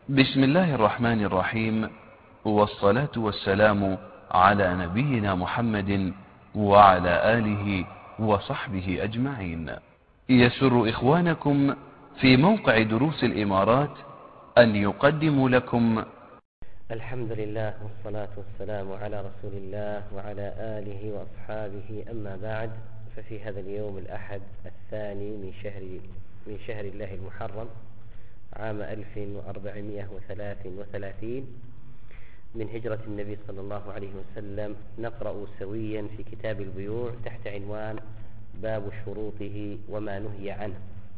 بسم الله الرحمن الرحيم، والصلاة والسلام على نبينا محمد وعلى آله وصحبه أجمعين. يسر إخوانكم في موقع دروس الإمارات أن يقدموا لكم الحمد لله والصلاة والسلام على رسول الله وعلى آله وأصحابه، أما بعد، ففي هذا اليوم الأحد الثاني من شهر الله المحرم عام 1433 من هجرة النبي صلى الله عليه وسلم، نقرأ سويا في كتاب البيوع تحت عنوان باب شروطه وما نهي عنه.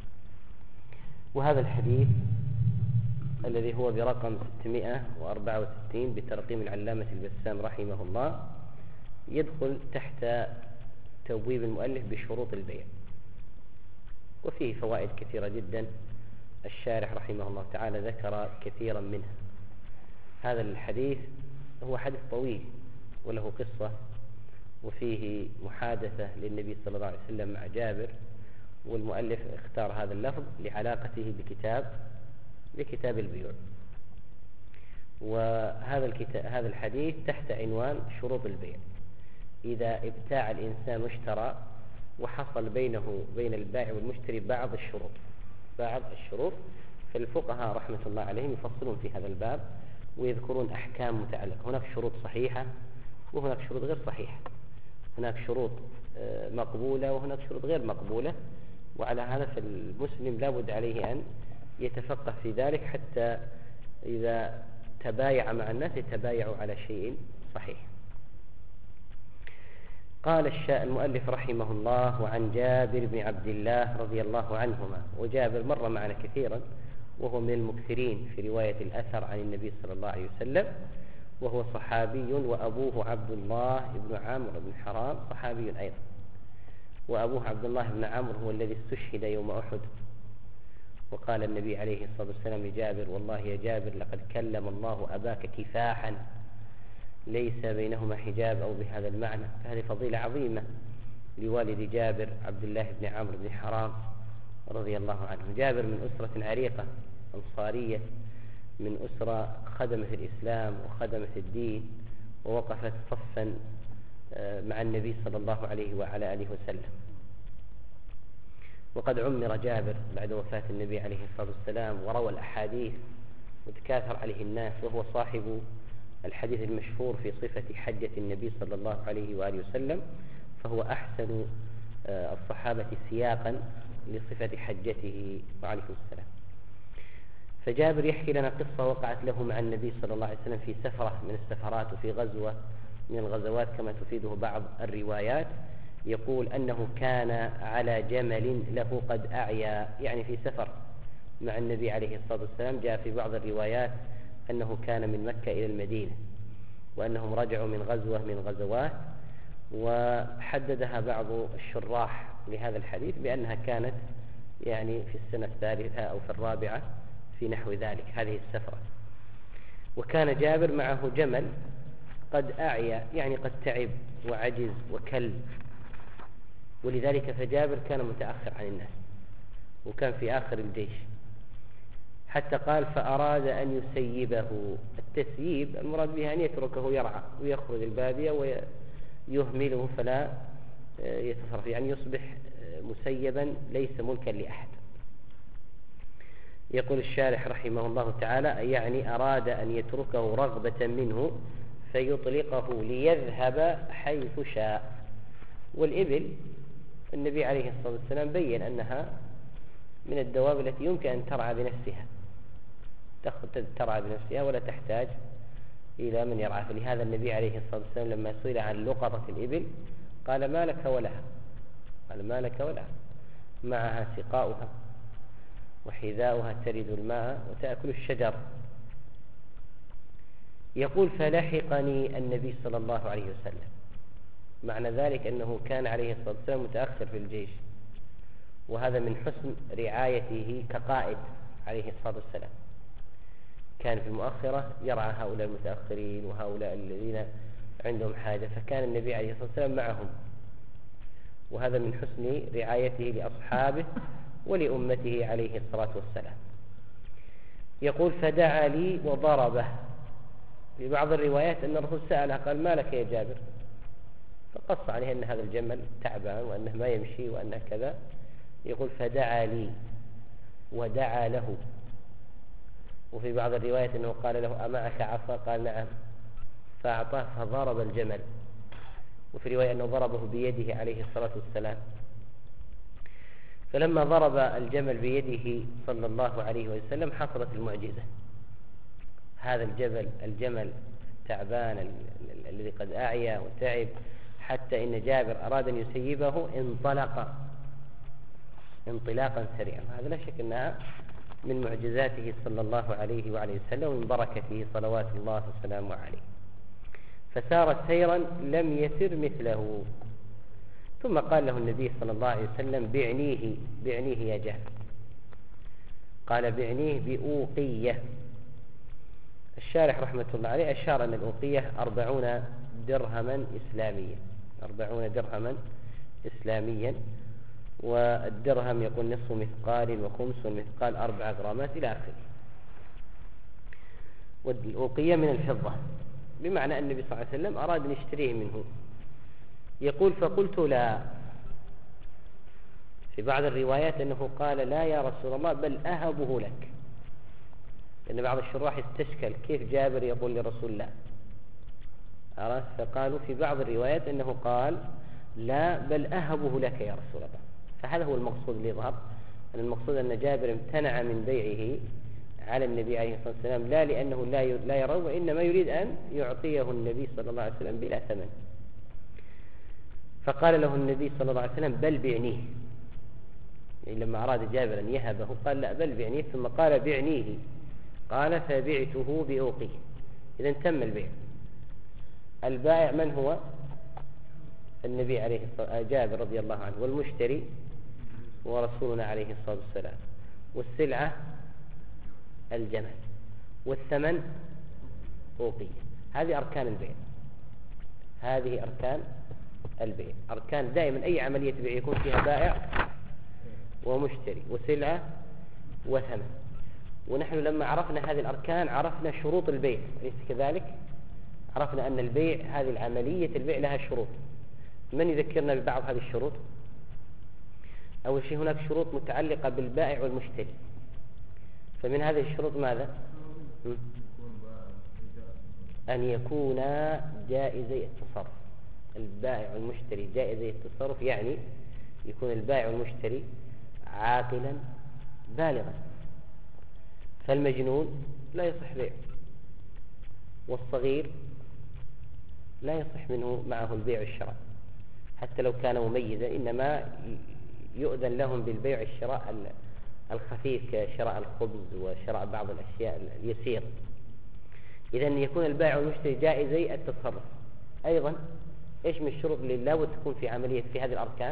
وهذا الحديث الذي هو برقم 664 بترقيم العلامة البسام رحمه الله يدخل تحت توبيب المؤلف بشروط البيع، وفيه فوائد كثيرة جدا. الشارح رحمه الله تعالى ذكر كثيرا منها. هذا الحديث هو حديث طويل وله قصة، وفيه محادثة للنبي صلى الله عليه وسلم مع جابر، والمؤلف اختار هذا اللفظ لعلاقته بكتاب البيوع. وهذا الحديث تحت عنوان شروط البيع. إذا ابتاع الإنسان واشترى وحصل بينه وبين البائع والمشتري بعض الشروط، فالفقهاء رحمة الله عليهم يفصلون في هذا الباب ويذكرون أحكام متعلقة. هناك شروط صحيحة وهناك شروط غير صحيحة، هناك شروط مقبولة وهناك شروط غير مقبولة، وعلى هذا فالمسلم لا بد عليه أن يتفقه في ذلك حتى إذا تبايع مع الناس يتبايعوا على شيء صحيح. قال المؤلف رحمه الله: وعن جابر بن عبد الله رضي الله عنهما. وجابر مر معنا كثيرا، وهو من المكثرين في رواية الأثر عن النبي صلى الله عليه وسلم، وهو صحابي، وأبوه عبد الله بن عمرو بن حرام صحابي أيضا. وأبوه عبد الله بن عمرو هو الذي استشهد يوم أحد. وقال النبي عليه الصلاة والسلام لجابر: والله يا جابر لقد كلم الله أباك كفاحا ليس بينهما حجاب، أو بهذا المعنى. فهذه فضيلة عظيمة لوالد جابر عبد الله بن عمرو بن حرام رضي الله عنه. جابر من أسرة عريقة أنصارية، من أسرة خدمت الإسلام وخدمت الدين ووقفت صفا مع النبي صلى الله عليه وعلى آله وسلم. وقد عمر جابر بعد وفاة النبي عليه الصلاة والسلام، وروى الأحاديث وتكاثر عليه الناس، وهو صاحب الحديث المشهور في صفة حجة النبي صلى الله عليه وآله وسلم، فهو أحسن الصحابة سياقا لصفة حجته عليه السلام. فجابر يحكي لنا قصة وقعت له مع النبي صلى الله عليه وسلم في سفرة من السفرات وفي غزوة من الغزوات كما تفيده بعض الروايات. يقول أنه كان على جمل له قد أعيا، يعني في سفر مع النبي عليه الصلاة والسلام. جاء في بعض الروايات أنه كان من مكة إلى المدينة، وأنهم رجعوا من غزوة من الغزوات، وحددها بعض الشراح لهذا الحديث بأنها كانت يعني في السنة الثالثة أو في الرابعة في نحو ذلك هذه السفرة. وكان جابر معه جمل قد أعيا، يعني قد تعب وعجز وكل، ولذلك فجابر كان متأخر عن الناس وكان في آخر الجيش، حتى قال: فأراد أن يسيبه. التسييب المراد به أن يتركه يرعى ويخرج البادية ويهمله فلا يتصرف، يعني يصبح مسيبا ليس ملكا لأحد. يقول الشارح رحمه الله تعالى: يعني أراد أن يتركه رغبة منه فيطلقه ليذهب حيث شاء. والإبل النبي عليه الصلاة والسلام بين أنها من الدواب التي يمكن أن ترعى بنفسها، ترعى بنفسها ولا تحتاج إلى من يرعى. فلهذا النبي عليه الصلاة والسلام لما سئل عن لقطة الإبل قال: ما لك ولها، معها سقاؤها وحذاؤها ترد الماء وتأكل الشجر. يقول: فلحقني النبي صلى الله عليه وسلم. معنى ذلك أنه كان عليه الصلاة والسلام متأخر في الجيش، وهذا من حسن رعايته كقائد عليه الصلاة والسلام. كان في المؤخرة يرعى هؤلاء المتأخرين وهؤلاء الذين عندهم حاجة، فكان النبي عليه الصلاة والسلام معهم، وهذا من حسن رعايته لأصحابه ولأمته عليه الصلاة والسلام. يقول فدعا لي وضربه. في بعض الروايات أن الرسول سأله قال ما لك يا جابر، فقص عليه أن هذا الجمل تعبان وأنه ما يمشي وأنه كذا. يقول فدعا لي ودعا له. وفي بعض الروايات أنه قال له أمعك عصا؟ قال نعم، فأعطاه فضرب الجمل. وفي رواية أنه ضربه بيده عليه الصلاة والسلام. فلما ضرب الجمل بيده صلى الله عليه وسلم حصلت المعجزة. هذا الجمل التعبان الذي قد أعيا وتعب حتى إن جابر أراد أن يسيبه انطلق انطلاقا سريعا. هذا لا شك أنها من معجزاته صلى الله عليه وعليه وسلم ومن بركته صلوات الله وسلامه عليه. فسار سيرا لم يسر مثله. ثم قال له النبي صلى الله عليه وسلم بعنيه يا جابر. قال بعنيه بأوقية. الشارح رحمة الله عليه أشار أن الأوقية 40 درهما إسلاميا، 40 درهما إسلاميا. والدرهم يكون نصف مثقال وخمس المثقال 4 غرامات إلى آخره. والأوقية من الفضة، بمعنى أن النبي صلى الله عليه وسلم أراد أن يشتريه منه. يقول فقلت لا. في بعض الروايات أنه قال لا يا رسول الله بل أهبه لك، لأن بعض الشراح استشكل كيف جابر يقول لرسول لا. فقالوا في بعض الروايات أنه قال لا بل أهبه لك يا رسول الله. فهذا هو المقصود اللي يظهر، أن المقصود أن جابر امتنع من بيعه على النبي عليه الصلاة والسلام لا لأنه لا يرى، وإنما يريد أن يعطيه النبي صلى الله عليه وسلم بلا ثمن. فقال له النبي صلى الله عليه وسلم بل بعنيه. يعني لما أراد جابر أن يهبه قال لا بل بعنيه، ثم قال بعنيه. قال فبعته بأوقيه. إذن تم البيع. البائع من هو؟ النبي عليه الصلاة جابر رضي الله عنه، والمشتري ورسولنا عليه الصلاة والسلام، والسلعة الجمل، والثمن أوقية. هذه أركان البيع. هذه أركان البيع. أركان دائما أي عملية بيع يكون فيها بائع ومشتري وسلعة وثمن. ونحن لما عرفنا هذه الأركان عرفنا شروط البيع، أليس كذلك؟ عرفنا أن البيع هذه العملية البيع لها شروط. من يذكرنا ببعض هذه الشروط؟ أول شيء هناك شروط متعلقة بالبائع والمشتري. فمن هذه الشروط ماذا؟ أن يكونا جائزي التصرف. البائع والمشتري جائزي التصرف، يعني يكون البائع والمشتري عاقلا بالغا. فالمجنون لا يصح بيع، والصغير لا يصح منه معه البيع والشراء حتى لو كان مميزا، إنما يؤذن لهم بالبيع والشراء الخفيف كشراء الخبز وشراء بعض الأشياء اليسيرة. إذن يكون البائع والمشتري جائزي التصرف. أيضا إيش من الشروط اللي لابد تكون في عملية في هذه الأركان؟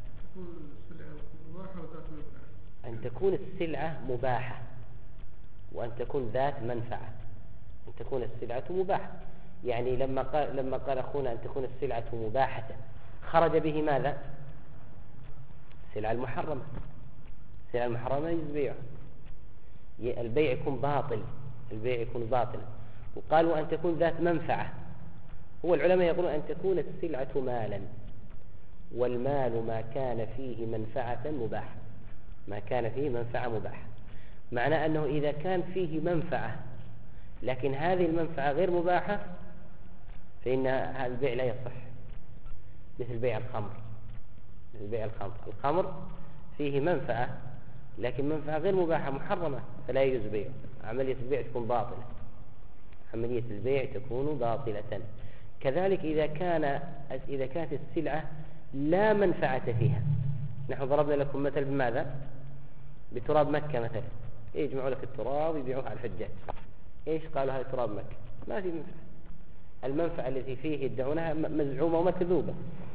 أن تكون السلعة مباحة، وأن تكون ذات منفعة. أن تكون السلعة مباحة، يعني لما قال أخونا أن تكون السلعة مباحة خرج به ماذا؟ السلعة المحرمة. السلعة المحرمة يجوز بيعها. البيع يكون باطل، البيع يكون باطلا. وقالوا أن تكون ذات منفعة. هو العلماء يقولون أن تكون السلعة مالا، والمال ما كان فيه منفعة مباحة. ما كان فيه منفعة مباحة، معنى أنه إذا كان فيه منفعة لكن هذه المنفعة غير مباحة فإن هذا البيع لا يصح. مثل بيع الخمر. مثل بيع الخمر. الخمر فيه منفعة لكن منفعة غير مباحة محرمة، فلا يجوز بيعه. عملية البيع تكون باطلة. عملية البيع تكون باطلة. كذلك إذا كانت السلعة لا منفعة فيها. نحن ضربنا لكم مثل بماذا؟ بتراب مكة مثلا. يجمعوا لك التراب ويبيعوه على الحجاج. إيش قالوا هذا تراب مكة؟ ما في منفعة. المنفعة التي فيه يدعونها مزعومة ومكذوبة.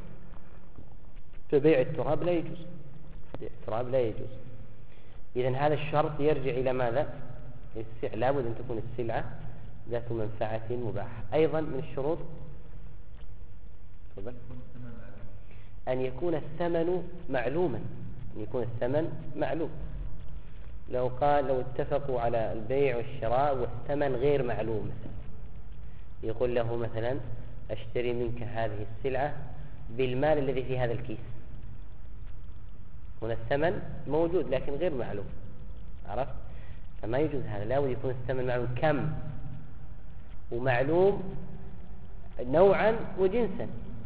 فبيع التراب لا يجوز. التراب لا يجوز. إذن هذا الشرط يرجع إلى ماذا؟ لابد أن تكون السلعة ذات منفعة مباحة. أيضا من الشروط أن يكون الثمن معلوما. أن يكون الثمن معلوم. لو اتفقوا على البيع والشراء والثمن غير معلوم مثلا، يقول له مثلا أشتري منك هذه السلعة بالمال الذي في هذا الكيس، هنا الثمن موجود لكن غير معلوم، عرفت؟ فما يجوز هذا، لا بد يكون الثمن معلوم كم ومعلوم نوعا وجنسا،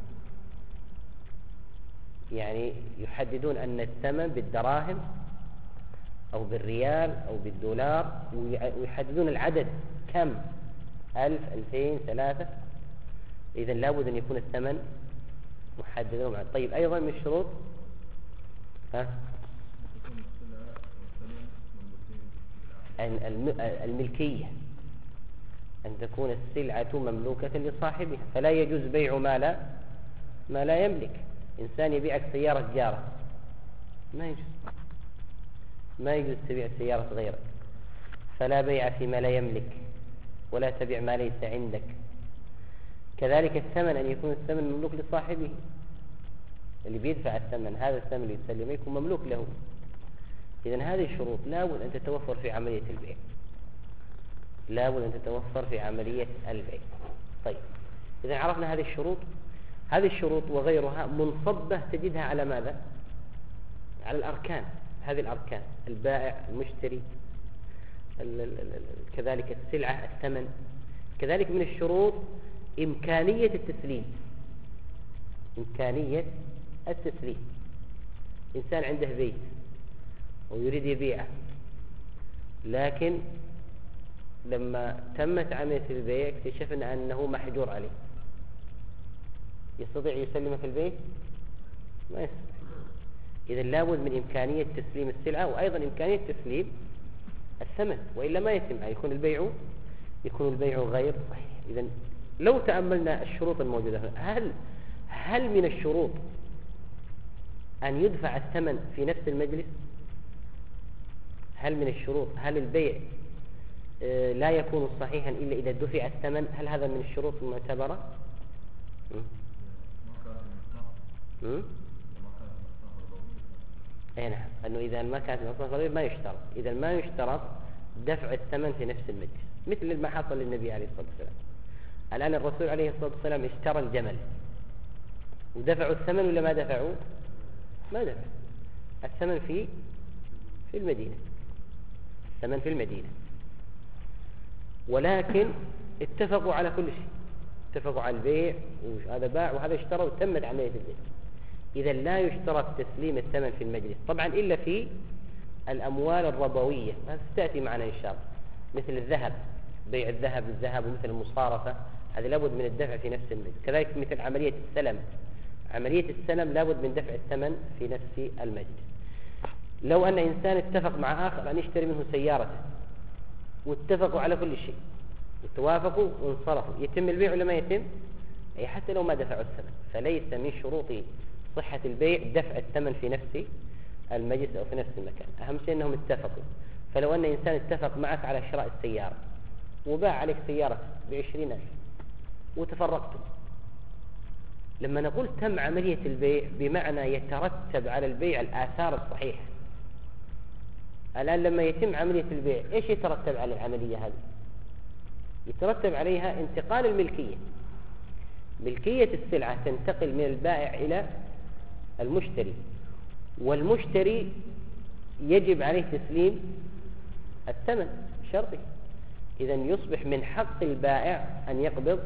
يعني يحددون أن الثمن بالدراهم أو بالريال أو بالدولار، ويحددون العدد كم، 1000 2000 3. إذا لابد أن يكون الثمن محددا. طيب أيضا من الشروط الملكية، أن تكون السلعة مملوكة لصاحبها، فلا يجوز بيع ما لا يملك. إنسان يبيعك سيارة جارة، ما يجوز تبيع سيارة غيرك، فلا بيع فيما لا يملك، ولا تبيع ما ليس عندك. كذلك الثمن، أن يكون الثمن مملوك لصاحبه، اللي بيدفع الثمن هذا الثمن اللي يسلمه يكون مملوك له. إذن هذه الشروط لابد أن تتوفر في عملية البيع، لابد أن تتوفر في عملية البيع. طيب إذا عرفنا هذه الشروط، هذه الشروط وغيرها منصبة تجدها على ماذا؟ على الأركان. هذه الأركان: البائع، المشتري، كذلك السلعة، الثمن. كذلك من الشروط إمكانية التسليم، إمكانية التسليم. إنسان عنده بيت ويريد يبيعه، لكن لما تمت عملية البيع اكتشفنا أنه محجور عليه، يستطيع يسلمه في البيت؟ ما يستطيع. إذا لابد من إمكانية تسليم السلعة، وأيضا إمكانية تسليم الثمن، وإلا ما يتم، يكون البيع غير صحيح. إذا لو تأملنا الشروط الموجودة هنا، هل من الشروط أن يدفع الثمن في نفس المجلس؟ هل من الشروط، هل البيع لا يكون صحيحا إلا إذا دفع الثمن؟ هل هذا من الشروط المعتبرة؟ أي نعم، أنه إذا ما كانت المصلحة ضرورية ما يشترط. إذا ما يشترط دفع الثمن في نفس المجلس، مثل ما حصل للنبي عليه الصلاة والسلام. الآن الرسول عليه الصلاة والسلام اشترى الجمل، ودفعوا الثمن ولا ما دفعوا؟ ما دفعوا الثمن في المدينة، الثمن في المدينة، ولكن اتفقوا على كل شيء، اتفقوا على البيع، وهذا باع وهذا اشترى وتمت عملية البيع. إذا لا يشترط تسليم الثمن في المجلس طبعا إلا في الأموال الربوية، هذا ستأتي معنا إن شاء الله، مثل الذهب، بيع الذهب بالذهب، ومثل المصارفة، هذا لابد من الدفع في نفس المجلس. كذلك مثل عملية السلم، عملية السلم لابد من دفع الثمن في نفس المجلس. لو أن إنسان اتفق مع آخر أن يشتري منه سيارته، واتفقوا على كل شيء، اتوافقوا وانصرفوا، يتم البيع ولا ما يتم؟ أي حتى لو ما دفعوا الثمن. فليس من شروط صحة البيع دفع الثمن في نفس المجلس أو في نفس المكان، أهم شيء أنهم اتفقوا. فلو أن إنسان اتفق معك على شراء السيارة وباع عليك سيارة ب20,000 وتفرقتم، لما نقول تم عملية البيع بمعنى يترتب على البيع الآثار الصحيحة. الآن لما يتم عملية البيع إيش يترتب على العملية هذه؟ يترتب عليها انتقال الملكية، ملكية السلعة تنتقل من البائع إلى المشتري، والمشتري يجب عليه تسليم الثمن شرطي. إذا يصبح من حق البائع أن يقبض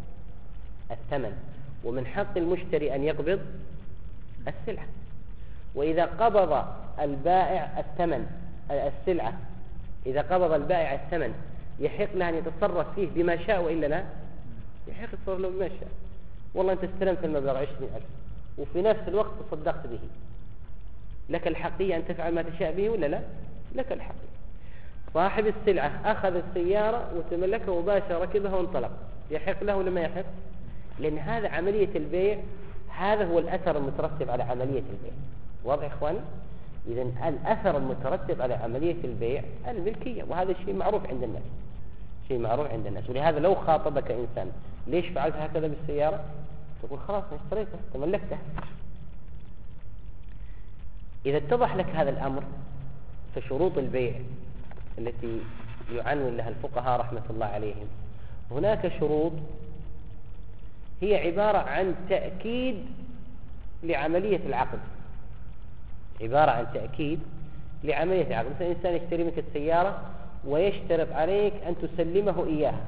الثمن، ومن حق المشتري أن يقبض السلعة. وإذا قبض البائع الثمن السلعة، إذا قبض البائع الثمن يحق له أن يتصرف فيه بما شاء، وإلا لا يحق يتصرف له بما شاء. والله أنت استلمت المبلغ 20,000 وفي نفس الوقت تصدقت به، لك الحقية أن تفعل ما تشاء به ولا لا؟ لك الحقية. صاحب السلعة أخذ السيارة وتملكها وباشر ركبها وانطلق، يحق له ولا ما يحق؟ لأن هذا عملية البيع، هذا هو الأثر المترتب على عملية البيع. واضح يا إخواني؟ إذا الأثر المترتب على عملية البيع الملكية، وهذا شيء معروف عند الناس، شيء معروف عند الناس. ولهذا لو خاطبك إنسان ليش فعلت هكذا بالسيارة، تقول خلاص أنا اشتريتها تملكتها. إذا اتضح لك هذا الأمر فشروط البيع التي يعنون لها الفقهاء رحمة الله عليهم، هناك شروط هي عبارة عن تأكيد لعملية العقد، عبارة عن تأكيد لعملية العقد. مثلا إنسان يشتري منك السيارة ويشترط عليك أن تسلمه إياها،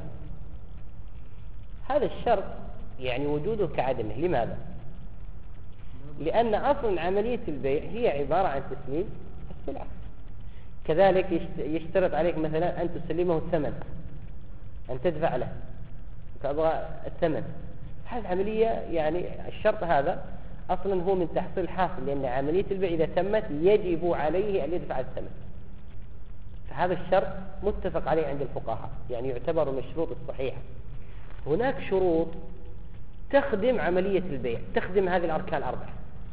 هذا الشرط يعني وجوده كعدمه. لماذا؟ لأن أصل عملية البيع هي عبارة عن تسليم السلعة. كذلك يشترط عليك مثلا أن تسلمه الثمن، أن تدفع له، تبغى الثمن. هذه العملية يعني الشرط هذا أصلا هو من تحصيل حاصل، لأن عملية البيع إذا تمت يجب عليه أن يدفع الثمن. فهذا الشرط متفق عليه عند الفقهاء، يعني يعتبر من الشروط الصحيحة. هناك شروط تخدم عملية البيع، تخدم هذه الأركان الأربعة،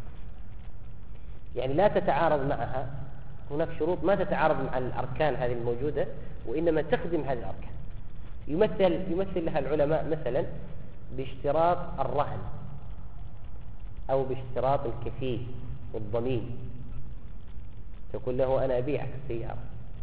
يعني لا تتعارض معها. هناك شروط ما تتعارض مع الأركان هذه الموجودة، وإنما تخدم هذه الأركان. يمثل لها العلماء مثلا باشتراط الرهن، أو باشتراط الكفيل والضمين. تقول له أنا أبيعك السيارة،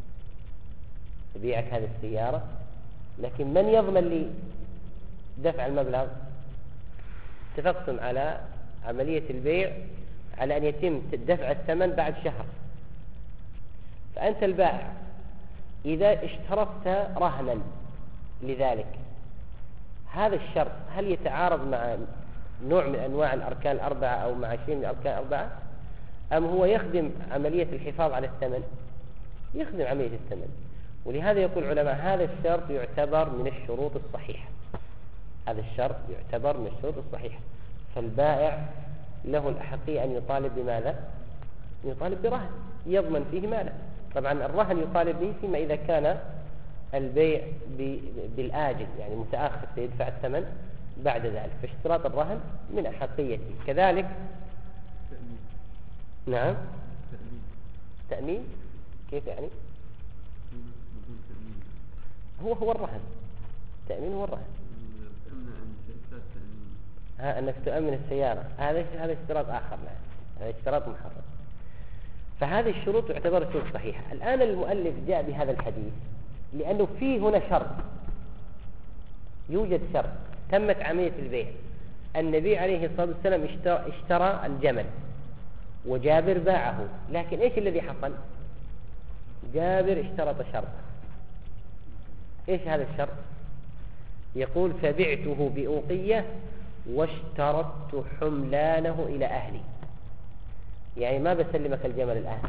أبيعك هذه السيارة، لكن من يضمن لي دفع المبلغ؟ اتفقتم على عملية البيع على أن يتم دفع الثمن بعد شهر، فأنت البائع إذا اشترطت رهنا لذلك، هذا الشرط هل يتعارض مع نوع من أنواع الأركان الأربعة أو مع شيء من الأركان الأربعة، أم هو يخدم عملية الحفاظ على الثمن؟ يخدم عملية الثمن. ولهذا يقول العلماء هذا الشرط يعتبر من الشروط الصحيحة، هذا الشرط يعتبر من الشروط الصحيحة. فالبائع له الأحقية أن يطالب بماذا؟ يطالب برهن يضمن فيه ماله. طبعا الرهن يطالب به فيما إذا كان البيع بالآجل، يعني متأخر سيدفع الثمن بعد ذلك، فاشتراط الرهن من أحقيته. كذلك نعم تأمين. كيف يعني؟ هو الرهن، تأمين هو الرهن. أنك تؤمن السيارة، هذا اشتراط آخر، هذا اشتراط محرم. فهذه الشروط تعتبر شروط صحيحة. الآن المؤلف جاء بهذا الحديث لأنه فيه هنا شرط، يوجد شرط، تمت عملية البيع، النبي عليه الصلاة والسلام اشترى الجمل وجابر باعه، لكن إيش الذي حصل؟ جابر اشترط شرطا. إيش هذا الشرط؟ يقول فبعته بأوقية واشترطت حملانه إلى أهلي، يعني ما بسلمك الجمل الآن،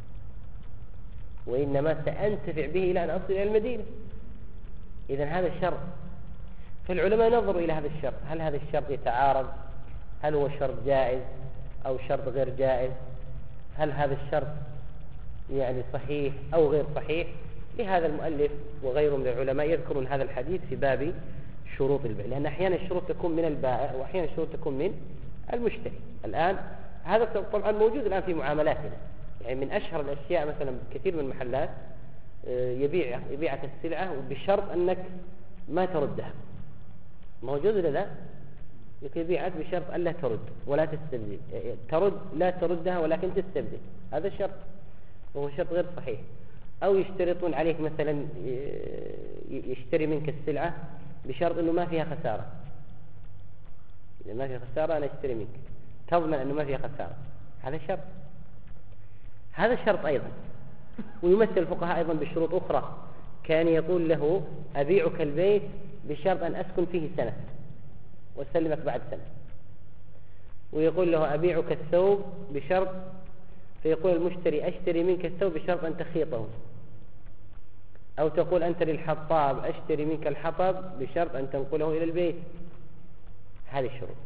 وإنما سأنتفع به إلى أن أصل إلى المدينة. إذن هذا الشرط. فالعلماء نظروا إلى هذا الشرط، هل هذا الشرط يتعارض؟ هل هو شرط جائز أو شرط غير جائز؟ هل هذا الشرط يعني صحيح أو غير صحيح؟ لهذا المؤلف وغيره من العلماء يذكرون هذا الحديث في باب شروط البيع، لأن أحيانا الشروط تكون من البائع وأحيانا الشروط تكون من المشتري. الآن هذا طبعا موجود الآن في معاملاتنا، يعني من أشهر الأشياء مثلا كثير من المحلات يبيعك السلعة بشرط أنك ما تردها. موجود ولا لا؟ يبيعك بشرط ألا ترد ولا تستبدل، لا تردها ولكن تستبدل، هذا شرط وهو شرط غير صحيح. أو يشترطون عليك مثلا يشتري منك السلعة بشرط أنه ما فيها خسارة، إذا ما فيها خسارة أنا أشتري منك، تضمن أنه ما فيها خسارة، هذا شرط. هذا شرط أيضا. ويمثل الفقهاء أيضا بشروط أخرى، كان يقول له أبيعك البيت بشرط أن أسكن فيه سنة وأسلمك بعد سنة. ويقول له أبيعك الثوب بشرط، فيقول المشتري أشتري منك الثوب بشرط أن تخيطه. أو تقول أنت للحطاب أشتري منك الحطب بشرط أن تنقله إلى البيت. هذه الشروط.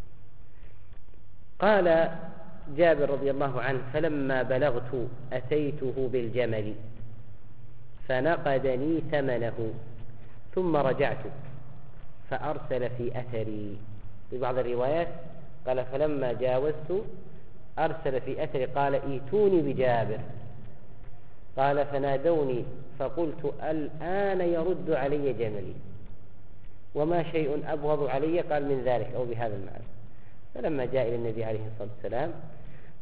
قال جابر رضي الله عنه فلما بلغت أتيته بالجمل فنقدني ثمنه ثم رجعت فأرسل في أثري. في بعض الروايات قال فلما جاوزت أرسل في أثري قال ائتوني بجابر. قال فنادوني فقلت الآن يرد علي جملي وما شيء أبغض علي قال من ذلك أو بهذا المعنى. فلما جاء إلى النبي عليه الصلاة والسلام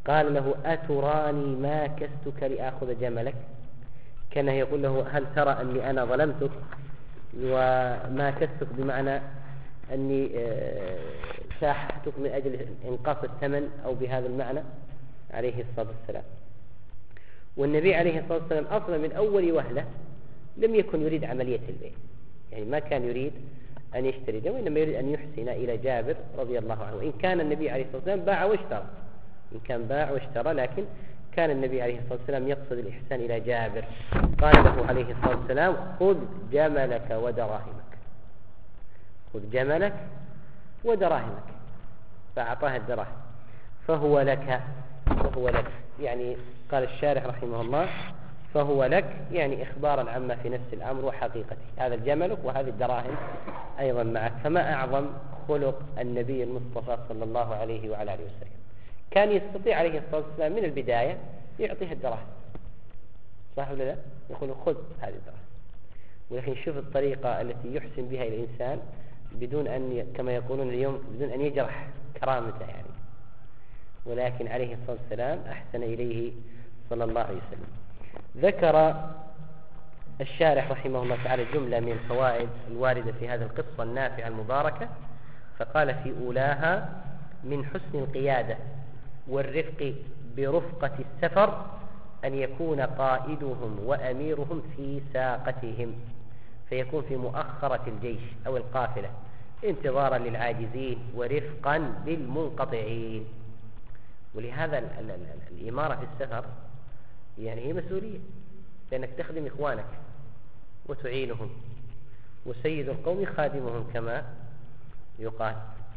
قال له أتراني ما كستك لآخذ جملك، كان يقول له هل ترى أني أنا ظلمتك، وما كستك بمعنى أني ساحتك من أجل إنقاص الثمن أو بهذا المعنى عليه الصلاة والسلام. والنبي عليه الصلاة والسلام أصلا من أول وهلة لم يكن يريد عملية البيع، يعني ما كان يريد أن يشتري دم، وإنما يريد أن يحسن إلى جابر رضي الله عنه. إن كان النبي عليه الصلاة والسلام باع واشترى، إن كان باع واشترى، لكن كان النبي عليه الصلاة والسلام يقصد الإحسان إلى جابر. قال له عليه الصلاة والسلام خذ جملك ودراهمك، خذ جملك ودراهمك، فأعطاه الدراهم. فهو لك، فهو لك يعني قال الشارح رحمه الله فهو لك يعني إخبارا عما في نفس الأمر وحقيقته، هذا الجملك وهذه الدراهم أيضا معك. فما أعظم خلق النبي المصطفى صلى الله عليه وعلى آله وسلم، كان يستطيع عليه الصلاة والسلام من البداية يعطيها الدراهم، صح ولا لا؟ يقول خذ هذه الدراهم، ولكن شوف الطريقة التي يحسن بها الإنسان بدون أن كما يقولون اليوم بدون أن يجرح كرامته يعني، ولكن عليه الصلاة والسلام أحسن إليه صلى الله عليه وسلم. ذكر الشارح رحمه الله تعالى جملة من الفوائد الواردة في هذه القصة النافعة المباركة، فقال في أولاها من حسن القيادة والرفق برفقة السفر أن يكون قائدهم وأميرهم في ساقتهم، فيكون في مؤخرة الجيش أو القافلة انتظارا للعاجزين ورفقا بالمنقطعين. ولهذا الإمارة في السفر يعني هي مسؤولية، لأنك تخدم إخوانك وتعينهم، وسيد القوم خادمهم كما يقال.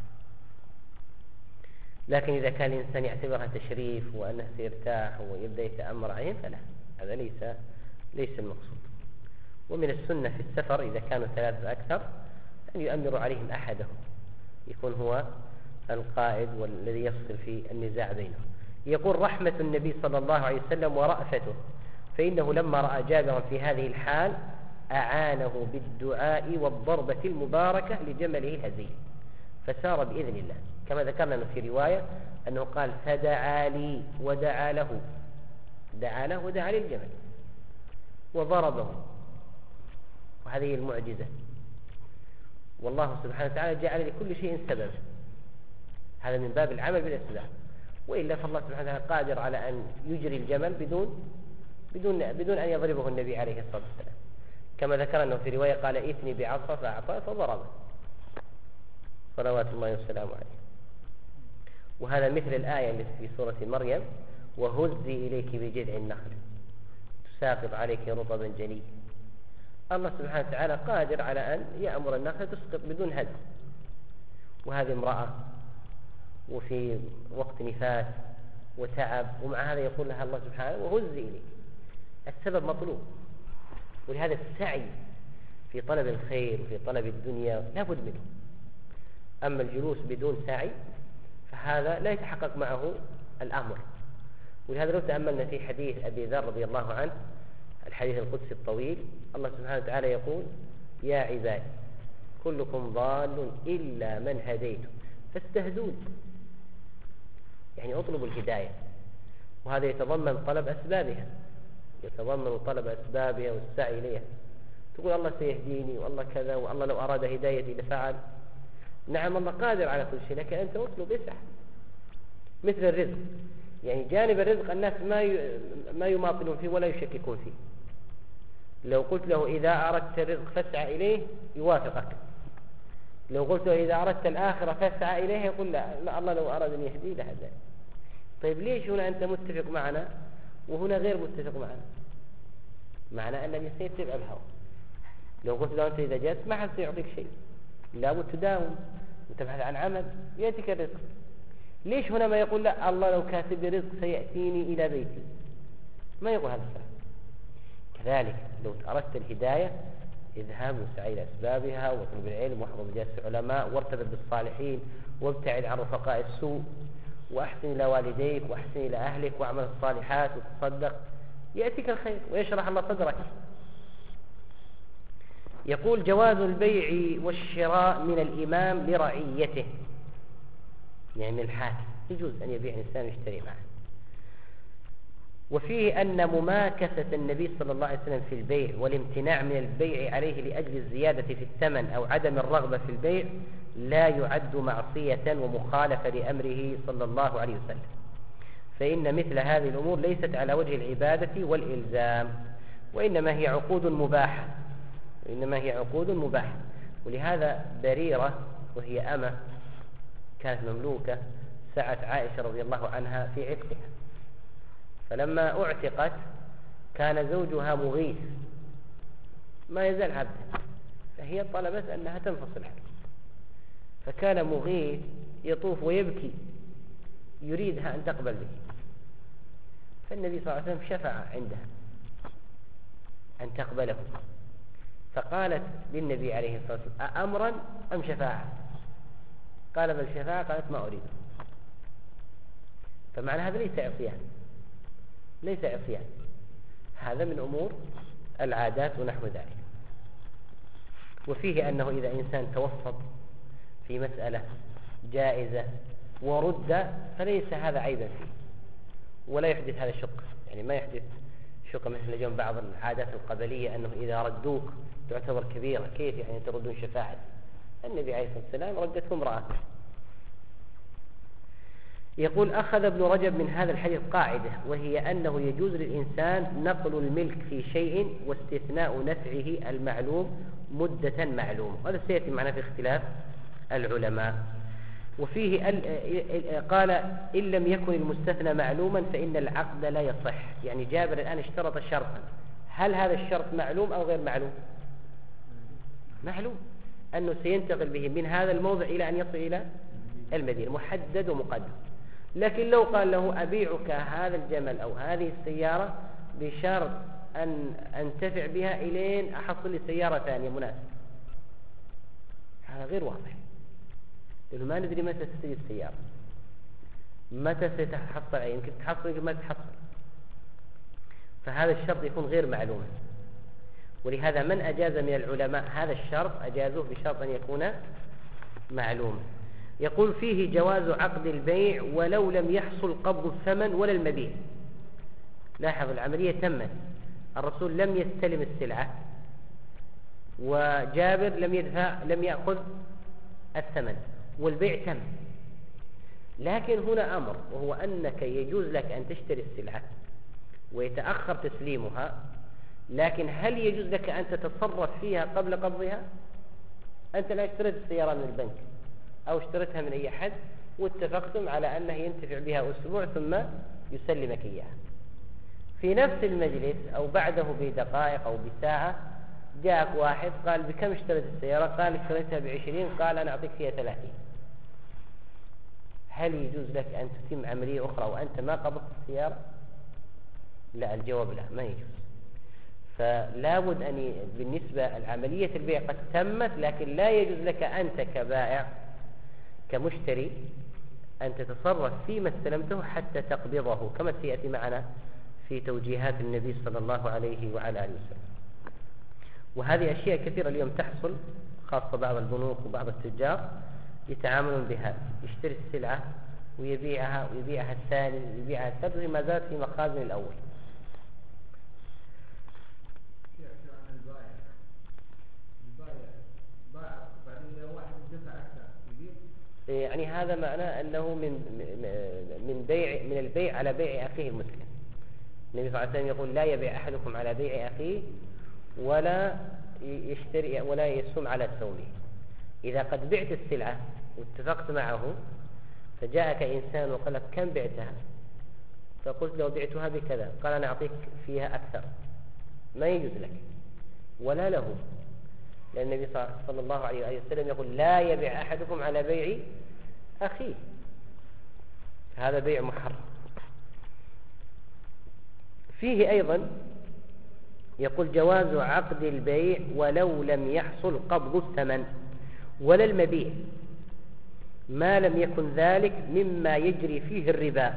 لكن إذا كان الإنسان يعتبرها تشريف وأنه سيرتاح ويبدأ يتأمر عليهم فلا، هذا ليس المقصود. ومن السنة في السفر إذا كانوا ثلاثة أكثر أن يؤمر عليهم أحدهم، يكون هو القائد والذي يفصل في النزاع بينهم. يقول رحمة النبي صلى الله عليه وسلم ورأفته، فإنه لما رأى جابرا في هذه الحال أعانه بالدعاء والضربة المباركة لجمله الهزيل، فسار بإذن الله، كما ذكرنا في رواية أنه قال فدعا لي ودعا له، دعا له ودعا للجمل وضربه، وهذه المعجزة. والله سبحانه وتعالى جعل لكل شيء سبب، هذا من باب العمل بالأسباب، وإلا فالله سبحانه وتعالى قادر على أن يجري الجمل بدون أن يضربه النبي عليه الصلاة والسلام، كما ذكر أنه في رواية قال ائتني بعصا فأعطاه فضربه صلوات الله وسلامه عليه. وهذا مثل الآية التي في سورة مريم وهزي إليك بجذع النخل تساقط عليك رطبا جنيا. الله سبحانه وتعالى قادر على أن يأمر النخل تسقط بدون هدف، وهذه امرأة وفي وقت نفاس وتعب، ومع هذا يقول لها الله سبحانه وهزي إليك. السبب مطلوب، ولهذا السعي في طلب الخير وفي طلب الدنيا لا بد منه. أما الجلوس بدون سعي فهذا لا يتحقق معه الأمر. ولهذا لو تأملنا في حديث أبي ذر رضي الله عنه، الحديث القدسي الطويل، الله سبحانه وتعالى يقول يا عبادي كلكم ضال إلا من هديته فاستهدون، يعني اطلبوا الهداية، وهذا يتضمن طلب أسبابها، يتضمن طلب أسبابها والسعي إليها. تقول الله سيهديني والله كذا والله لو أراد هدايتي لفعل. نعم الله قادر على كل شيء، لكن أنت اطلب اسعى. مثل الرزق، يعني جانب الرزق الناس ما يماطلون فيه ولا يشككون فيه. لو قلت له إذا أردت الرزق فاسعى إليه يوافقك، لو قلت له إذا أردت الآخرة فاسعى إليه يقول لا الله لو أراد أن يهدي لهداه. طيب ليش هنا أنت متفق معنا وهنا غير متفق معنا؟ معنى أن الإنسان يتبع الهوى. لو قلت له أنت إذا جاءت ما حد سيعطيك شيء، لابد تداوم وتبحث عن عمل يأتيك الرزق. ليش هنا ما يقول لا الله لو كاتب رزق سيأتيني إلى بيتي؟ ما يقول هذا الكلام. كذلك لو أردت الهداية اذهب وسعي إلى أسبابها واطلب العلم واحضر مجالس العلماء وارتبط بالصالحين وابتعد عن رفقاء السوء وأحسن إلى والديك وأحسن إلى أهلك واعمل الصالحات وتصدق، يأتيك الخير ويشرح الله صدرك. يقول جواز البيع والشراء من الإمام لرعيته، يعني من الحاكم يجوز أن يبيع الإنسان ويشتري معه. وفيه أن مماكسة النبي صلى الله عليه وسلم في البيع والامتناع من البيع عليه لأجل الزيادة في الثمن أو عدم الرغبة في البيع لا يعد معصية ومخالفة لأمره صلى الله عليه وسلم، فإن مثل هذه الأمور ليست على وجه العبادة والإلزام، وإنما هي عقود مباحة. ولهذا بريرة وهي أمة كانت مملوكة سعت عائشة رضي الله عنها في عتقها، فلما اعتقت كان زوجها مغيث ما يزال عبدا، فهي طلبت أنها تنفصل عنه، فكان مغيث يطوف ويبكي يريدها أن تقبل به، فالنبي صلى الله عليه وسلم شفع عندها أن تقبله، فقالت للنبي عليه الصلاة والسلام أأمرا أم شفاعة؟ قال بل شفاعة. قالت ما أريد. فمعنى هذا ليس عصيان، هذا من أمور العادات ونحو ذلك. وفيه أنه إذا إنسان توسط في مسألة جائزة ورد فليس هذا عيبا فيه ولا يحدث هذا شق، يعني ما يحدث شق مثل اليوم بعض العادات القبلية أنه إذا ردوك تعتبر كبيرة، كيف يعني تردون شفاعة؟ النبي عليه الصلاة والسلام ردته امرأة. يقول أخذ ابن رجب من هذا الحديث قاعدة، وهي أنه يجوز للإنسان نقل الملك في شيء واستثناء نفعه المعلوم مدة معلومة، وهذا سيأتي معنا في اختلاف العلماء. وفيه قال إن لم يكن المستثنى معلوما فإن العقد لا يصح. يعني جابر الآن اشترط شرطا، هل هذا الشرط معلوم أو غير معلوم؟ معلوم، أنه سينتقل به من هذا الموضع إلى أن يصل إلى المدينة، محدد ومقدر. لكن لو قال له أبيعك هذا الجمل أو هذه السيارة بشرط أن أنتفع بها إلين أحصل لي سيارة ثانية مناسبة، هذا غير واضح، لأنه ما ندري متى تستجد السيارة، متى ستحصل عليه، يمكن تحصل يمكن ما تحصل، فهذا الشرط يكون غير معلوم. ولهذا من أجاز من العلماء هذا الشرط أجازوه بشرط أن يكون معلوما. يقول فيه جواز عقد البيع ولو لم يحصل قبض الثمن ولا المبيع. لاحظ العملية تمت، الرسول لم يستلم السلعة وجابر لم يأخذ الثمن والبيع تم، لكن هنا أمر، وهو أنك يجوز لك أن تشتري السلعة ويتأخر تسليمها، لكن هل يجوز لك أن تتصرف فيها قبل قبضها؟ أنت لا اشتريت السيارة من البنك أو اشتريتها من أي أحد واتفقتم على أنه ينتفع بها أسبوع ثم يسلمك إياها، في نفس المجلس أو بعده بدقائق أو بساعة جاءك واحد قال بكم اشتريت السيارة؟ قال اشتريتها ب20، قال أنا أعطيك فيها 30. هل يجوز لك أن تتم عملية أخرى وأنت ما قبضت السيارة؟ لا، الجواب لا، ما يجوز. فلا بد أن بالنسبة لعملية البيع قد تمت، لكن لا يجوز لك أنت كبائع كمشتري أن تتصرف فيما استلمته حتى تقبضه، كما سيأتي معنا في توجيهات النبي صلى الله عليه وعلى آله وسلم. وهذه أشياء كثيرة اليوم تحصل، خاصة بعض البنوك وبعض التجار يتعاملون بها، يشتري السلعة ويبيعها الثاني ويبيعها الثالث، وهي ما زالت في مخازن الأول. يعني هذا معناه أنه من البيع على بيع أخيه المسلم. النبي صلى الله عليه وسلم يقول لا يبيع أحدكم على بيع أخيه ولا يشتري ولا يسوم على سومه. إذا قد بعت السلعة واتفقت معه فجاءك إنسان وقال لك كم بعتها؟ فقلت له بعتها بكذا، قال أنا أعطيك فيها أكثر، ما يجوز لك ولا له، لأن النبي صلى الله عليه وسلم يقول لا يبيع أحدكم على بيع أخيه، هذا بيع محرم. فيه أيضا يقول جواز عقد البيع ولو لم يحصل قبض الثمن ولا المبيع ما لم يكن ذلك مما يجري فيه الربا.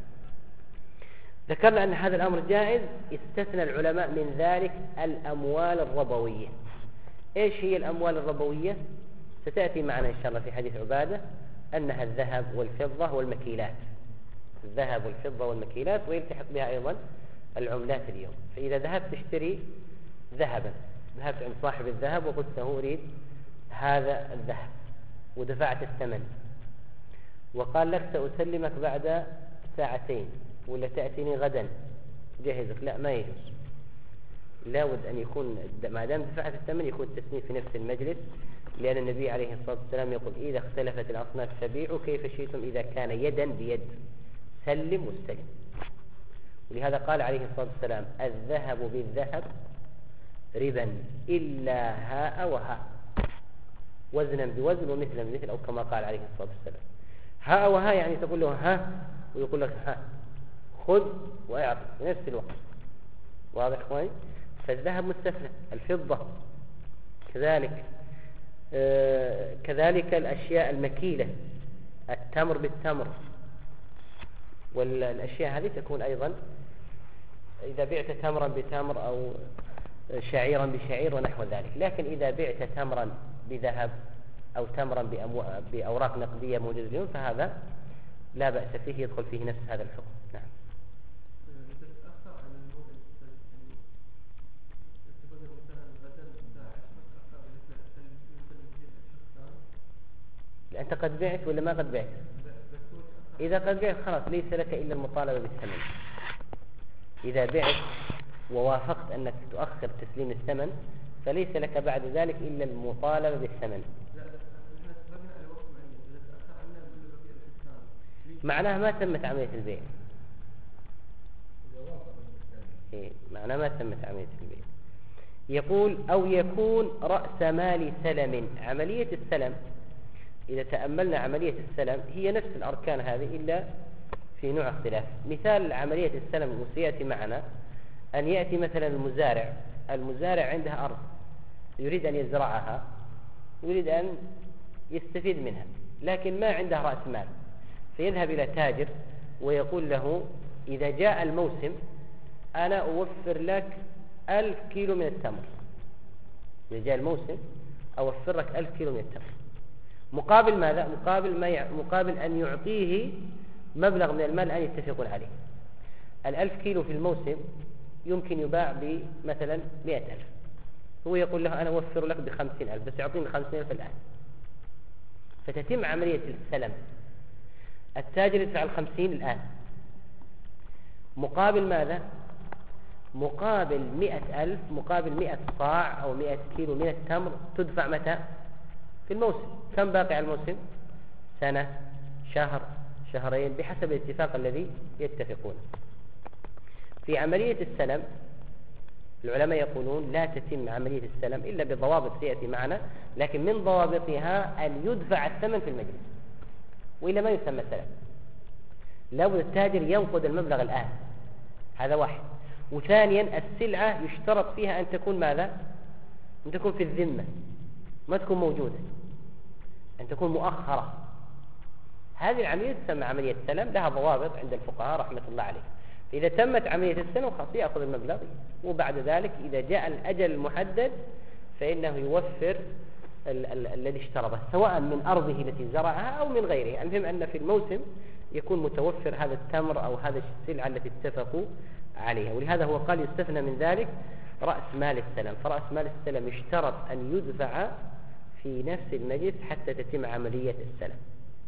ذكرنا أن هذا الأمر جائز، استثنى العلماء من ذلك الأموال الربوية. إيش هي الأموال الربوية؟ ستأتي معنا إن شاء الله في حديث عبادة أنها الذهب والفضة والمكيلات، الذهب والفضة والمكيلات، ويلتحق بها أيضا العملات اليوم. فإذا ذهبت تشتري ذهبا، ذهبت عند صاحب الذهب وقلت له أريد هذا الذهب ودفعت الثمن، وقال لك سأسلمك بعد ساعتين ولا تأتيني غدا جهزك، لا، ما يجوز. لا بد أن يكون ما دام دفعت الثمن يكون التسليم في نفس المجلس، لأن النبي عليه الصلاة والسلام يقول إذا اختلفت الأصناف فبيعوا كيف شئتم إذا كان يدا بيد، سلم واستلم. ولهذا قال عليه الصلاة والسلام الذهب بالذهب ربا إلا هاء وهاء، وزنا بوزن ومثلا بمثل، أو كما قال عليه الصلاة والسلام. هاء وهاء يعني تقول له ها ويقول لك ها، خذ وأعطي في نفس الوقت. واضح إخواني؟ فالذهب مستثنى، الفضة كذلك، كذلك الأشياء المكيلة، التمر بالتمر، والأشياء هذه تكون أيضا إذا بعت تمرا بتمر أو شعيرا بشعير ونحو ذلك. لكن إذا بعت تمرا بذهب أو تمرا بأوراق نقدية موجودة اليوم فهذا لا بأس فيه، يدخل فيه نفس هذا الحكم. نعم. أنت قد بعت ولا ما قد بعت؟ إذا قد بعت خلاص ليس لك إلا المطالبة بالثمن. إذا بعت ووافقت أنك تؤخر تسليم الثمن فليس لك بعد ذلك إلا المطالبة بالثمن. معناها ما تمت عملية البيع. معناها ما تمت عملية البيع. يقول أو يكون رأس مال سلم. عملية السلم إذا تأملنا عملية السلم هي نفس الأركان هذه إلا في نوع اختلاف. مثال عملية السلم وسيأتي معنا أن يأتي مثلا المزارع عندها أرض يريد أن يزرعها، يريد أن يستفيد منها، لكن ما عنده رأس مال، فيذهب إلى تاجر ويقول له إذا جاء الموسم أنا أوفر لك 1000 كيلو من التمر. إذا جاء الموسم أوفر لك 1000 كيلو من التمر، مقابل ماذا؟ مقابل أن يعطيه مبلغ من المال أن يتفقون عليه. 1000 كيلو في الموسم يمكن يباع بمثلا 100,000، هو يقول له أنا أوفر لك ب50,000 بس يعطيني 50,000 الآن. فتتم عملية السلم، التاجر يدفع 50 الآن مقابل ماذا؟ مقابل 100,000، مقابل 100 صاع أو 100 كيلو من التمر تدفع متى؟ في الموسم. كم باقي على الموسم؟ سنة، شهر، شهرين، بحسب الاتفاق الذي يتفقون. في عملية السلم العلماء يقولون لا تتم عملية السلم إلا بضوابط سيأتي معنا، لكن من ضوابطها أن يدفع الثمن في المجلس، وإلا ما يسمى سلم. لابد التاجر ينقد المبلغ الآن، هذا واحد. وثانيا السلعة يشترط فيها أن تكون ماذا؟ أن تكون في الذمة، ما تكون موجودة، أن تكون مؤخرة. هذه العملية تسمى عملية سلم، لها ضوابط عند الفقهاء رحمة الله عليه. فإذا تمت عملية السلم خلاص يأخذ المبلغ، وبعد ذلك إذا جاء الأجل المحدد فإنه يوفر الذي اشترطه، سواء من أرضه التي زرعها أو من غيرها. المهم أن في الموسم يكون متوفر هذا التمر أو هذا السلعة التي اتفقوا عليها. ولهذا هو قال يستثنى من ذلك رأس مال السلم، فرأس مال السلم يشترط أن يدفع في نفس المجلس حتى تتم عملية السلم.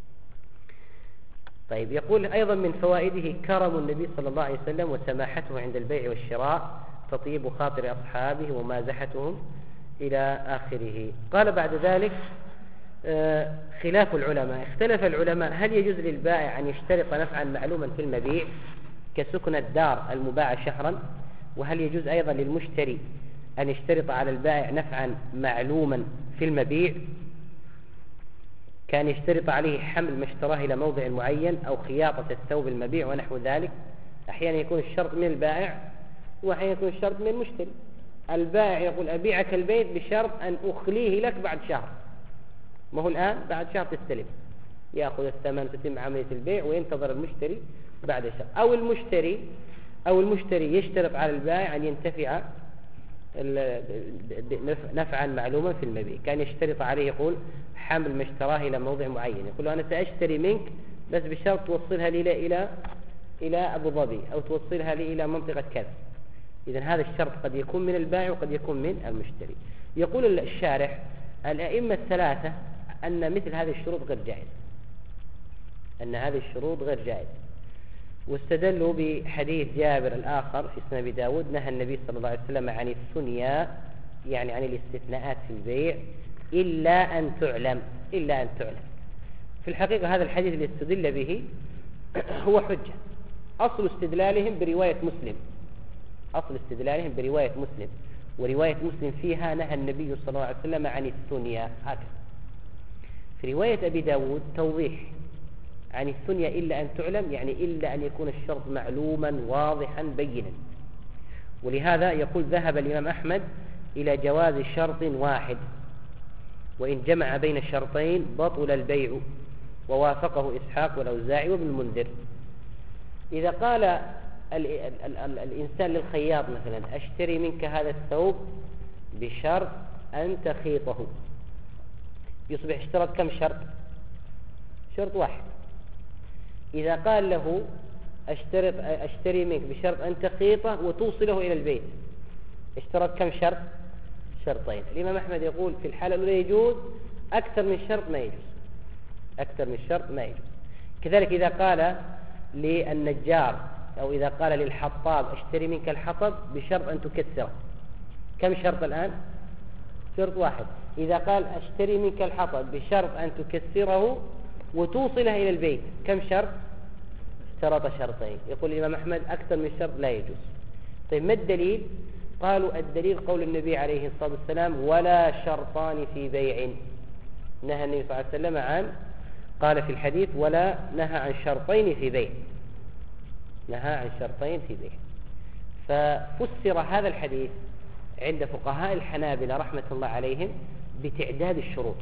طيب، يقول أيضا من فوائده كرم النبي صلى الله عليه وسلم وسماحته عند البيع والشراء، تطيب خاطر أصحابه ومازحتهم إلى آخره. قال بعد ذلك خلاف العلماء. اختلف العلماء هل يجوز للبائع أن يشترط نفعا معلوما في المبيع كسكن الدار المباع شهرا، وهل يجوز أيضا للمشتري أن يشترط على البائع نفعا معلوما في المبيع كان يشترط عليه حمل ما اشتراه إلى موضع معين أو خياطة الثوب المبيع ونحو ذلك. أحيانا يكون الشرط من البائع وأحيانا يكون الشرط من المشتري. البائع يقول أبيعك البيت بشرط أن أخليه لك بعد شهر، ما هو الآن بعد شهر تستلم، يأخذ الثمن، تتم عملية البيع وينتظر المشتري بعد شهر. أو المشتري يشترط على البائع أن ينتفع نفعا معلوما في المبيع، كان يشترط عليه يقول حمل ما اشتراه إلى موضع معين، يقول له أنا سأشتري منك بس بشرط توصلها لي إلى إلى أبو ظبي أو توصلها لي إلى منطقة كذا. إذن هذا الشرط قد يكون من البائع وقد يكون من المشتري. يقول الشارح الأئمة الثلاثة أن مثل هذه الشروط غير جائزة، أن هذه الشروط غير جائزة، واستدلوا بحديث جابر الآخر في سنن أبي داود نهى النبي صلى الله عليه وسلم عن الثنيا، يعني عن الاستثناءات في البيع إلا أن تعلم. في الحقيقة هذا الحديث اللي استدل به هو حجة. أصل استدلالهم برواية مسلم، ورواية مسلم فيها نهى النبي صلى الله عليه وسلم عن الثنيا هكذا. في رواية أبي داود توضيح عن الثنيا إلا أن تعلم، يعني إلا أن يكون الشرط معلوما واضحا بينا. ولهذا يقول ذهب الإمام أحمد إلى جواز شرط واحد، وإن جمع بين الشرطين بطل البيع، ووافقه إسحاق والأوزاعي وابن المنذر. إذا قال الإنسان للخياط مثلا أشتري منك هذا الثوب بشرط أن تخيطه، يصبح اشترط كم شرط؟ شرط واحد. إذا قال له أشتري منك بشرط أن تخيطه وتوصله إلى البيت، اشترط كم شرط؟ شرطين. الإمام أحمد يقول في الحالة الأولى يجوز، أكثر من شرط ما يجوز. كذلك إذا قال للنجار أو إذا قال للحطاب أشتري منك الحطب بشرط أن تكسره، كم شرط الآن؟ شرط واحد. إذا قال أشتري منك الحطب بشرط أن تكسره وتوصله إلى البيت، كم شرط؟ اشترط شرطين. يقول الإمام أحمد أكثر من شرط لا يجوز. طيب ما الدليل؟ قالوا الدليل قول النبي عليه الصلاة والسلام ولا شرطان في بيع. نهى النبي صلى الله عليه وسلم عن، قال في الحديث ولا نهى عن شرطين في بيع، ففسر هذا الحديث عند فقهاء الحنابلة رحمة الله عليهم بتعداد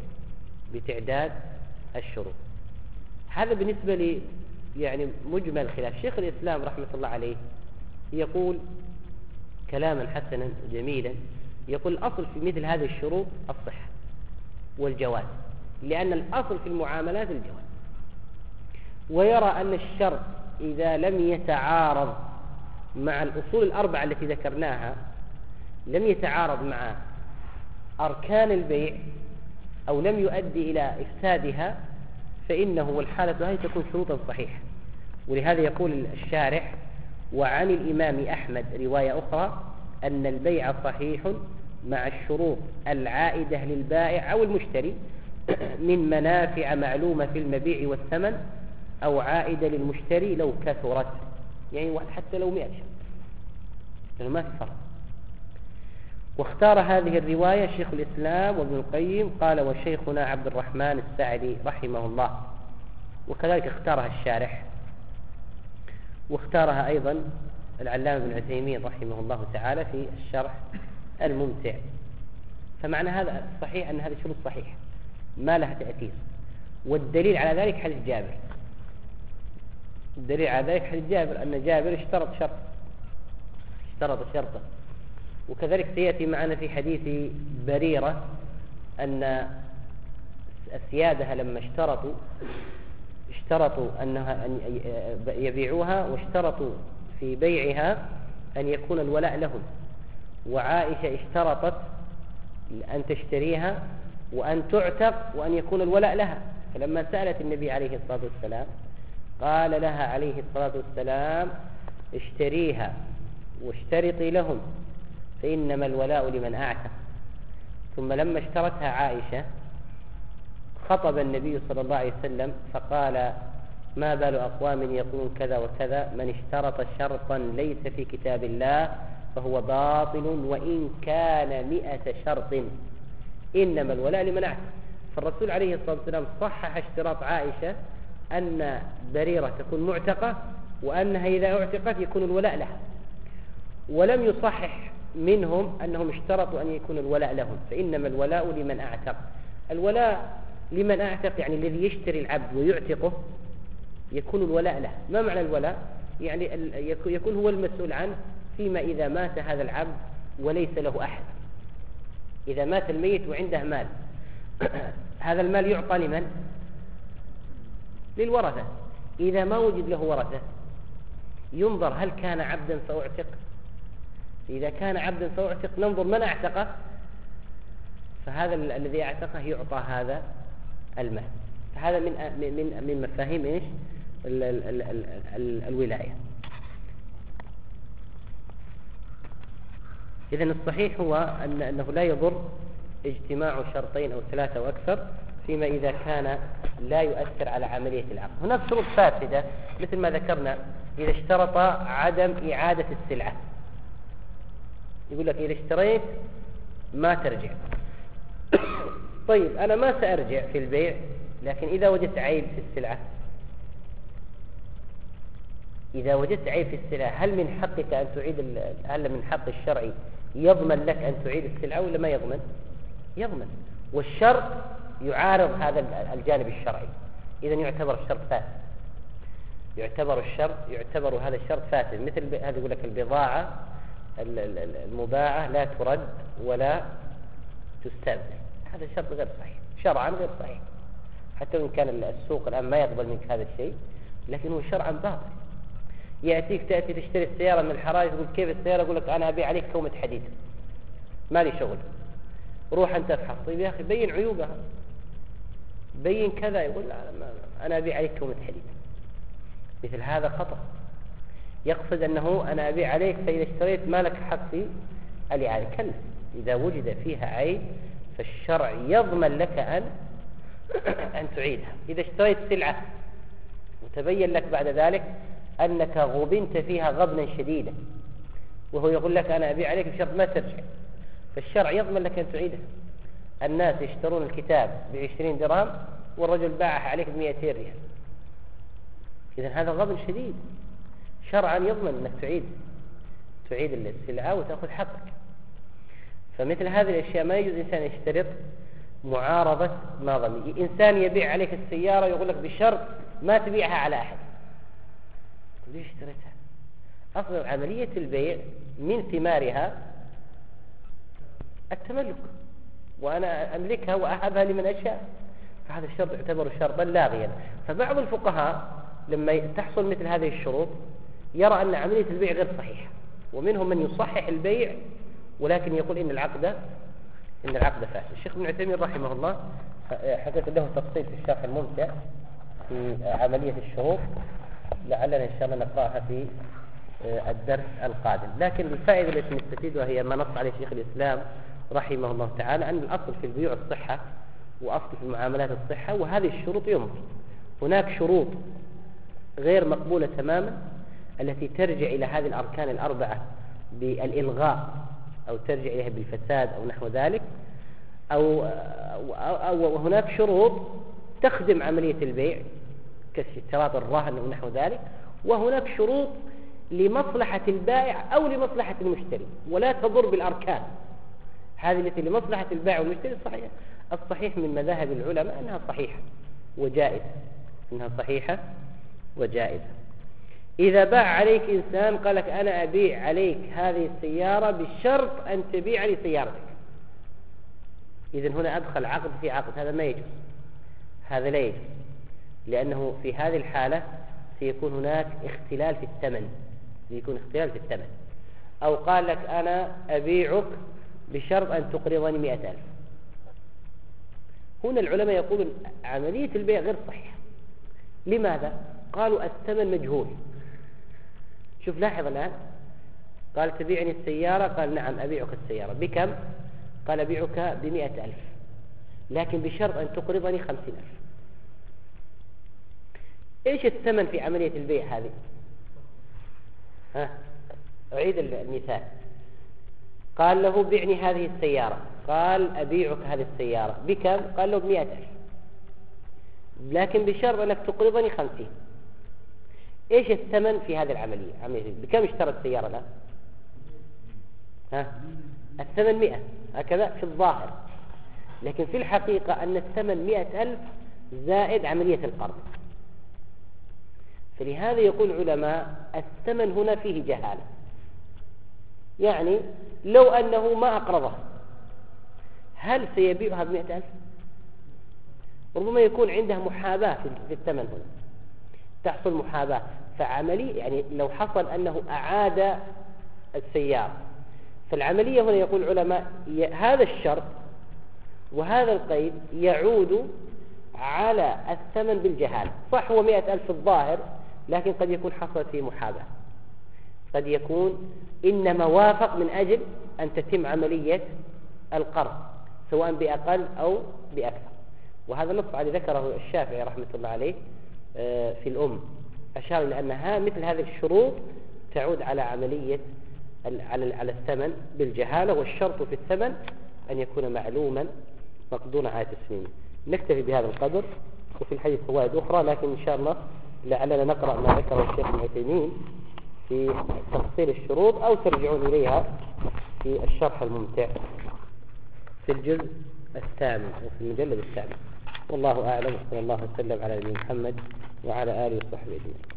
الشروط. هذا بالنسبة لي يعني مجمل الخلاف. شيخ الإسلام رحمة الله عليه يقول كلاما حسنا جميلا، يقول الأصل في مثل هذه الشروط الصحة والجواز، لأن الأصل في المعاملات الجواز. ويرى أن الشرط إذا لم يتعارض مع الأصول الأربعة التي ذكرناها، لم يتعارض مع أركان البيع أو لم يؤدي إلى إفسادها، فإنه والحالة هذه تكون شروطا صحيحة. ولهذا يقول الشارح وعن الإمام أحمد رواية أخرى أن البيع صحيح مع الشروط العائدة للبائع أو المشتري من منافع معلومة في المبيع والثمن، أو عائدة للمشتري لو كثرت، يعني حتى لو 100 شرط، لأنه ما في فرق. واختار هذه الرواية شيخ الإسلام وابن القيم، قال وشيخنا عبد الرحمن السعدي رحمه الله، وكذلك اختارها الشارح، واختارها أيضا العلامة ابن عثيمين رحمه الله تعالى في الشرح الممتع. فمعنى هذا صحيح أن هذه الشروط صحيحة ما لها تأثير. والدليل على ذلك حديث جابر، أن جابر اشترط شرطا. وكذلك سيأتي معنا في حديث بريرة أن السيادة لما اشترطوا أنها أن يبيعوها، واشترطوا في بيعها أن يكون الولاء لهم، وعائشة اشترطت أن تشتريها وأن تعتق وأن يكون الولاء لها. فلما سألت النبي عليه الصلاة والسلام قال لها عليه الصلاة والسلام اشتريها واشترطي لهم فإنما الولاء لمن أعتق. ثم لما اشترتها عائشة خطب النبي صلى الله عليه وسلم فقال ما بال أقوام يقولون كذا وكذا، من اشترط شرطا ليس في كتاب الله فهو باطل وإن كان 100 شرط، إنما الولاء لمن أعتق. فالرسول عليه الصلاة والسلام صحح اشتراط عائشة أن بريرة تكون معتقة، وأنها إذا اعتقت يكون الولاء لها، ولم يصحح منهم أنهم اشترطوا أن يكون الولاء لهم، فإنما الولاء لمن أعتق. الولاء لمن أعتق يعني الذي يشتري العبد ويعتقه يكون الولاء له. ما معنى الولاء؟ يعني يكون هو المسؤول عنه فيما إذا مات هذا العبد وليس له أحد. إذا مات الميت وعنده مال هذا المال يعطى لمن؟ للورثة. إذا ما وجد له ورثة ينظر هل كان عبدا فأعتق. إذا كان عبدا فأعتق ننظر من أعتقه، فهذا الذي أعتقه يعطى هذا المال. فهذا من مفاهيم إيش الولاية. إذن الصحيح هو أنه لا يضر اجتماع شرطين أو ثلاثة وأكثر فيما إذا كان لا يؤثر على عملية العقد. هناك شروط فاسدة مثل ما ذكرنا، إذا اشترط عدم إعادة السلعة، يقول لك إذا اشتريت ما ترجع. طيب أنا ما سأرجع في البيع، لكن إذا وجدت عيب في السلعة، إذا وجدت عيب في السلعة هل من حقك أن تعيد هل من حق الشرعي يضمن لك أن تعيد السلعة ولا ما يضمن؟ يضمن. والشرط يعارض هذا الجانب الشرعي، إذا يعتبر الشرط فاسد. يعتبر هذا الشرط فاسد. مثل هذا يقول لك البضاعة المباعة لا ترد ولا تستبدل، هذا الشرط غير صحيح، شرعا غير صحيح. حتى وإن كان السوق الآن ما يقبل منك هذا الشيء، لكن هو شرعا باطل. تأتي تشتري السيارة من الحراج، تقول كيف السيارة؟ يقول لك أنا أبيع عليك كومة حديد، ما لي شغل. روح أنت افحص. طيب يا أخي بين عيوبها، بين كذا. يقول لا أنا أبيع عليك كومة حديد. مثل هذا خطأ. يقصد أنه أنا أبيع عليك، فإذا اشتريت ما لك حق في الإعادة. كلا، إذا وجد فيها عيب فالشرع يضمن لك أن تعيدها. إذا اشتريت سلعة وتبين لك بعد ذلك أنك غبنت فيها غبنا شديدا، وهو يقول لك أنا أبيع عليك بشرط ما ترجع، فالشرع يضمن لك أن تعيدها. الناس يشترون الكتاب ب20 درهم والرجل باعه عليك ب200 ريال، إذن هذا غبن شديد. شرعا يضمن أنك تعيد السلعة وتأخذ حقك. فمثل هذه الأشياء ما يجوز إنسان يشترط معارضة ما ضمن. إنسان يبيع عليك السيارة ويقول لك بشرط ما تبيعها على أحد، ليش اشتريتها؟ أصلا عملية البيع من ثمارها التملك، وأنا أملكها وأهبها لمن أشاء، فهذا الشرط يعتبر شرطا لاغيا. فبعض الفقهاء لما تحصل مثل هذه الشروط يرى أن عملية البيع غير صحيحة، ومنهم من يصحح البيع ولكن يقول إن العقد فاسد. الشيخ ابن عثيمين رحمه الله حدث له تفصيل في الشرح الممتع في عملية الشروط، لعلنا إن شاء الله نقرأها في الدرس القادم. لكن الفائدة التي نستفيدها هي ما نص عليه شيخ الإسلام رحمه الله تعالى، أن الأصل في البيوع الصحة، وأصل في المعاملات الصحة، وهذه الشروط ينظر. هناك شروط غير مقبولة تماما التي ترجع إلى هذه الأركان الأربعة بالإلغاء، أو ترجع إليها بالفساد أو نحو ذلك، أو هناك شروط تخدم عملية البيع كاشتراط الرهن ونحو ذلك، وهناك شروط لمصلحة البائع أو لمصلحة المشتري ولا تضر بالأركان. هذه التي لمصلحة البائع والمشتري الصحيح من مذاهب العلماء أنها صحيحة وجائزة. إذا باع عليك إنسان قال لك أنا أبيع عليك هذه السيارة بشرط أن تبيع لي سيارتك، إذن هنا أدخل عقد في عقد، هذا ما يجوز، هذا لا يجوز، لأنه في هذه الحالة سيكون هناك اختلال في الثمن. أو قال لك أنا أبيعك بشرط أن تقرضني 100,000. هنا العلماء يقولون عملية البيع غير صحيحة. لماذا؟ قالوا الثمن مجهول. شوف لاحظ الآن، قال تبيعني السيارة، قال نعم أبيعك السيارة بكم؟ قال أبيعك ب100,000 لكن بشرط أن تقرضني 50,000. إيش الثمن في عملية البيع هذه؟ أعيد المثال. قال له بعني هذه السيارة، قال أبيعك هذه السيارة بكم؟ قال له ب100,000 لكن بشرط أنك تقرضني 50. إيش الثمن في هذه العملية؟ بكم اشترى السيارة الآن؟ الثمن 100 هكذا في الظاهر، لكن في الحقيقة أن الثمن 100,000 زائد عملية القرض. فلهذا يقول العلماء الثمن هنا فيه جهالة، يعني لو أنه ما أقرضه هل سيبيعها ب100,000؟ ربما يكون عنده محاباة في الثمن هنا، تحصل محاباة، فعملي يعني لو حصل أنه أعاد السيارة، فالعملية هنا يقول العلماء هذا الشرط وهذا القيد يعود على الثمن بالجهالة. صح هو 100,000 في الظاهر، لكن قد يكون حصل فيه محاباة، قد يكون إنما وافق من أجل أن تتم عملية القرض سواء بأقل أو بأكثر. وهذا نص على ذكره الشافعي رحمة الله عليه في الأم، أشار إلى أنها مثل هذه الشروط تعود على عملية على الثمن بالجهالة، والشرط في الثمن أن يكون معلوما مقدورا على تسليمه. نكتفي بهذا القدر، وفي الحديث فوائد أخرى، لكن إن شاء الله لعلنا نقرأ ما ذكره الشيخ ابن عثيمين في تفصيل الشروط، أو ترجعون إليها في الشرح الممتع في الجزء الثامن وفي المجلد الثامن. والله أعلم، وصلى الله وسلم على نبينا محمد وعلى آله وصحبه أجمعين.